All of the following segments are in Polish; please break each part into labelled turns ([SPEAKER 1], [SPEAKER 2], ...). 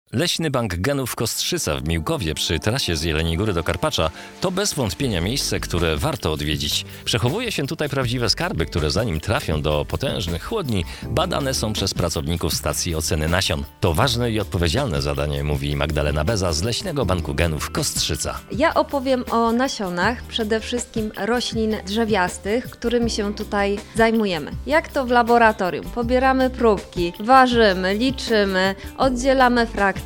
[SPEAKER 1] Leśny Bank Genów Kostrzyca w Miłkowie przy trasie z Jeleniej Góry do Karpacza to bez wątpienia miejsce, które warto odwiedzić. Przechowuje się tutaj prawdziwe skarby, które zanim trafią do potężnych chłodni, badane są przez pracowników stacji oceny nasion. To ważne i odpowiedzialne zadanie, mówi Magdalena Beza z Leśnego Banku Genów Kostrzyca.
[SPEAKER 2] Ja opowiem o nasionach, przede wszystkim roślin drzewiastych, którymi się tutaj zajmujemy. Jak to w laboratorium? Pobieramy próbki, ważymy, liczymy, oddzielamy frakcje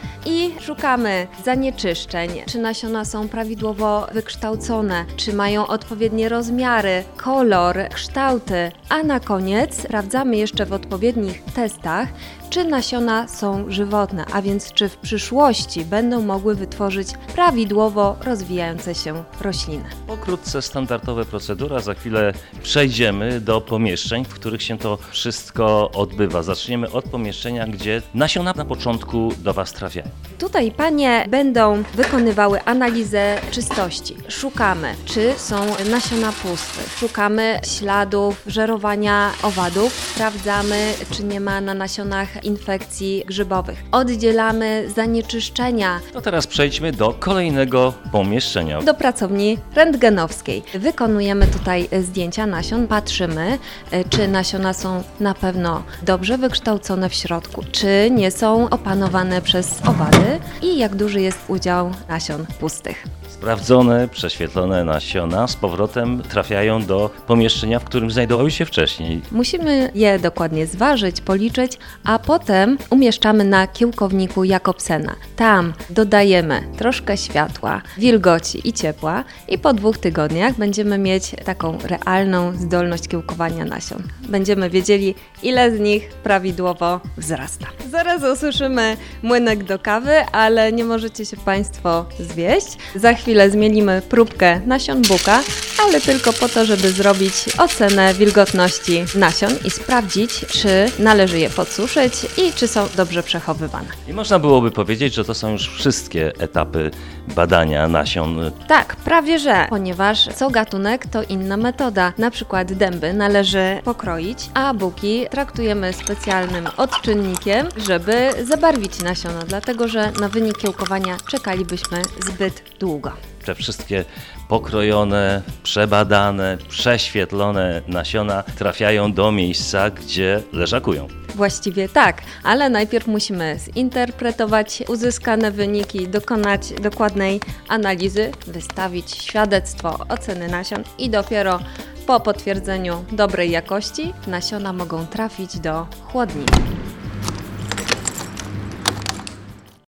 [SPEAKER 2] i szukamy zanieczyszczeń, czy nasiona są prawidłowo wykształcone, czy mają odpowiednie rozmiary, kolor, kształty, a na koniec sprawdzamy jeszcze w odpowiednich testach, czy nasiona są żywotne, a więc czy w przyszłości będą mogły wytworzyć prawidłowo rozwijające się rośliny.
[SPEAKER 3] Pokrótce standardowa procedura, za chwilę przejdziemy do pomieszczeń, w których się to wszystko odbywa. Zaczniemy od pomieszczenia, gdzie nasiona na początku do Was trafiają.
[SPEAKER 2] Tutaj panie będą wykonywały analizę czystości. Szukamy, czy są nasiona puste, szukamy śladów żerowania owadów, sprawdzamy, czy nie ma na nasionach infekcji grzybowych. Oddzielamy zanieczyszczenia.
[SPEAKER 3] To teraz przejdźmy do kolejnego pomieszczenia.
[SPEAKER 2] Do pracowni rentgenowskiej. Wykonujemy tutaj zdjęcia nasion, patrzymy, czy nasiona są na pewno dobrze wykształcone w środku, czy nie są opanowane przez owady i jak duży jest udział nasion pustych.
[SPEAKER 3] Sprawdzone, prześwietlone nasiona z powrotem trafiają do pomieszczenia, w którym znajdowały się wcześniej.
[SPEAKER 2] Musimy je dokładnie zważyć, policzyć, a potem umieszczamy na kiełkowniku Jakobsena. Tam dodajemy troszkę światła, wilgoci i ciepła i po 2 tygodniach będziemy mieć taką realną zdolność kiełkowania nasion. Będziemy wiedzieli, ile z nich prawidłowo wzrasta. Zaraz usłyszymy młynek do kawy, ale nie możecie się Państwo zwieść. Za chwilę zmielimy próbkę nasion buka, ale tylko po to, żeby zrobić ocenę wilgotności nasion i sprawdzić, czy należy je podsuszyć i czy są dobrze przechowywane.
[SPEAKER 3] I można byłoby powiedzieć, że to są już wszystkie etapy badania nasion.
[SPEAKER 2] Tak, prawie że, ponieważ co gatunek to inna metoda. Na przykład dęby należy pokroić, a buki traktujemy specjalnym odczynnikiem, żeby zabarwić nasiona, dlatego że na wynik kiełkowania czekalibyśmy zbyt długo.
[SPEAKER 3] Te wszystkie pokrojone, przebadane, prześwietlone nasiona trafiają do miejsca, gdzie leżakują.
[SPEAKER 2] Właściwie tak, ale najpierw musimy zinterpretować uzyskane wyniki, dokonać dokładnej analizy, wystawić świadectwo oceny nasion i dopiero po potwierdzeniu dobrej jakości nasiona mogą trafić do chłodni.